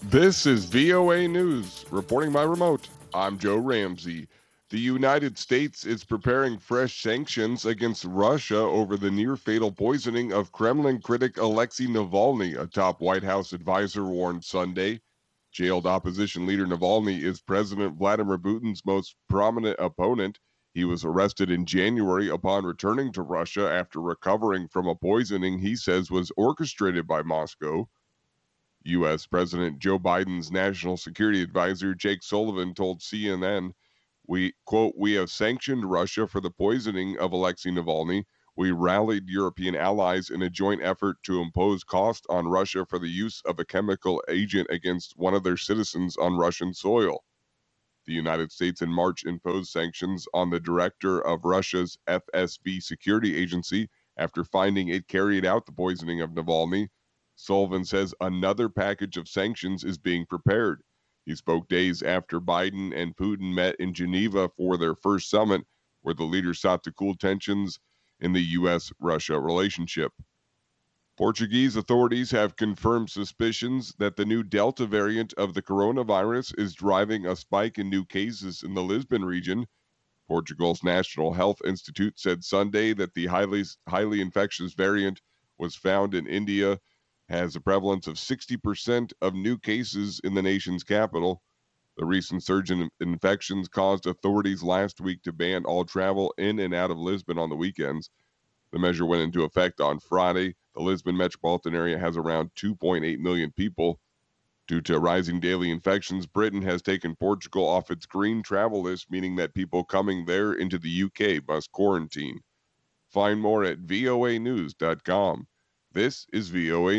This is VOA News, reporting by remote. I'm Joe Ramsey. The United States is preparing fresh sanctions against Russia over the near fatal poisoning of Kremlin critic Alexei Navalny, a top White House advisor warned Sunday. Jailed opposition leader Navalny is President Vladimir Putin's most prominent opponent. He was arrested in January upon returning to Russia after recovering from a poisoning he says was orchestrated by Moscow. U.S. President Joe Biden's national security advisor Jake Sullivan told CNN, we have sanctioned Russia for the poisoning of Alexei Navalny. We rallied European allies in a joint effort to impose cost on Russia for the use of a chemical agent against one of their citizens on Russian soil. The United States in March imposed sanctions on the director of Russia's FSB security agency after finding it carried out the poisoning of Navalny. Sullivan says another package of sanctions is being prepared. He spoke days after Biden and Putin met in Geneva for their first summit, where the leaders sought to cool tensions in the U.S. Russia relationship. Portuguese authorities have confirmed suspicions that the new Delta variant of the coronavirus is driving a spike in new cases in the Lisbon region. Portugal's National Health Institute said Sunday that the highly infectious variant was found in India, has a prevalence of 60% of new cases in the nation's capital. The recent surge in infections caused authorities last week to ban all travel in and out of Lisbon on the weekends. The measure went into effect on Friday. The Lisbon metropolitan area has around 2.8 million people. Due to rising daily infections, Britain has taken Portugal off its green travel list, meaning that people coming there into the UK must quarantine. Find more at voanews.com. This is VOA